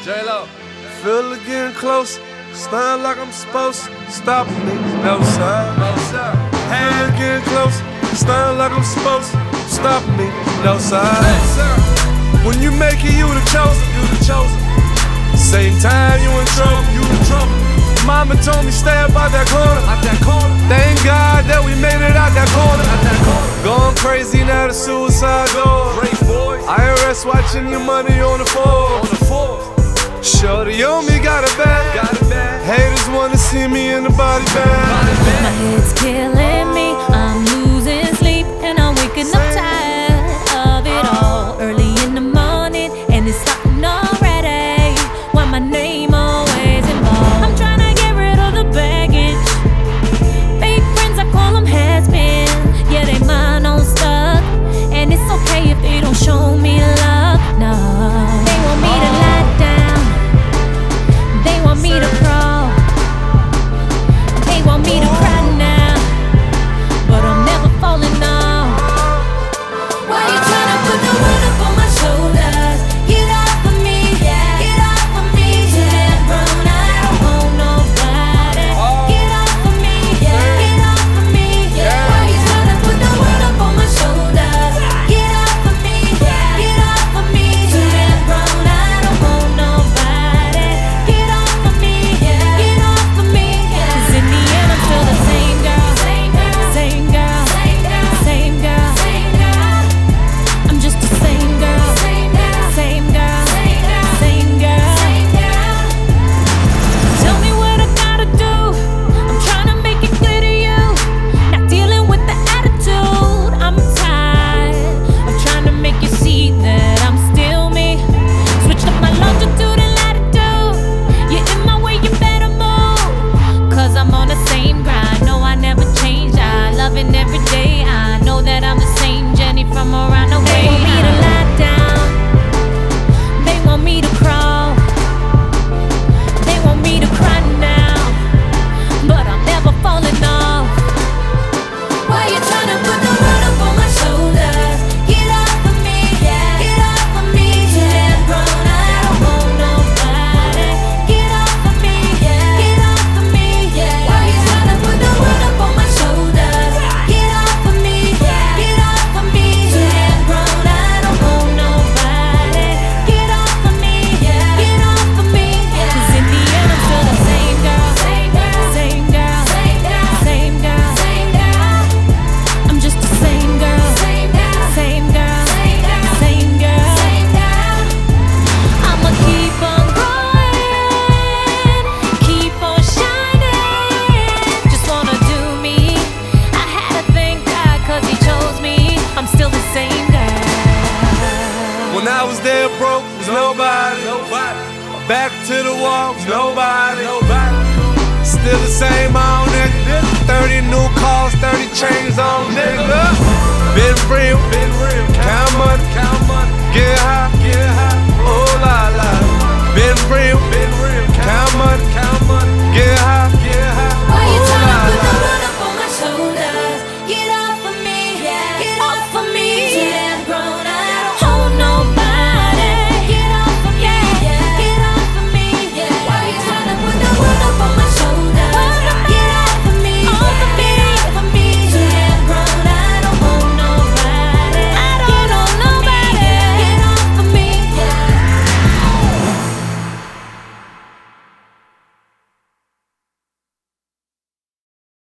J-Lo. Feel it getting close, stun like I'm supposed to. Stop me, no sir. No, sir. Feel it getting close, stun like I'm supposed to. Stop me, no sir. Hey, sir. When you make it, you the chosen, you the chosen. Same time you in trouble, you in trouble. Mama told me stay up out that corner, Out that corner. Thank God that we made it out that corner. Out that corner. Going crazy now, the suicide door. Great boys. IRS watching your money on the floor. On the floor. Shorty on me got it bad. Got it bad. Haters wanna see me in the body bag. Body My bag. head's killing me, I'm losing sleep, and I'm waking up tired of it all. Early in the morning, and it's starting already. Why my name always involved? I'm trying to get rid of the baggage. Fake friends, I call them has-been. Yeah, they mine on stuck, and it's okay if they don't show me love. No, they want me to lie down, they want me to crawl, they want me to cry now, but I'm never falling off. Why you tryna put the world up on my shoulders? Get off of me, get off of me. Damn grown, I don't want nobody. Get off of me, get off of me. Why you tryna put the world up on my shoulders? Get off of me, get off of me. Damn grown, I don't want nobody. Get off of me, get off of me. 'Cause in the end I'm still the same girl, same girl, same girl, same girl, same girl. I'm just the same girl, same girl, same girl, same girl, same girl. Tell me what I gotta do, I'm trying to make it clear to you. Not dealing with the attitude, I'm tired of trying to make you see that I'm still me. Switched up my longitude and latitude. You're in my way, you better move. 'Cause I'm on the same grind, no I never change. I love it every day, I know that I'm the same Jenny from around the way. They want me to lie down, they want me to crawl, they want me to cry now, but I'm never falling off. Why you tryna put the world up on my shoulders? Get off of me, get off of me. Damn grown, I don't want nobody. Get off of me, get off of me. Why you tryna put the world up on my shoulders? Get off of me, get off of me. Damn grown, I don't want nobody. Get off of me, get off of me. 'Cause in the end I'm still the same girl, same girl, same girl, same girl, same girl. I'm just the same girl, same girl, same girl, same girl, same girl. I'ma keep on growing, keep on shining. Just wanna do me. I had to thank God 'cause He chose me. I'm still the same girl. When I was there broke, was nobody. Nobody. Back to the wall, was nobody. Nobody. Still the same old nigga. 30 new cars, 30 chains on nigga. Been real, Been real. count money, Count money. get high,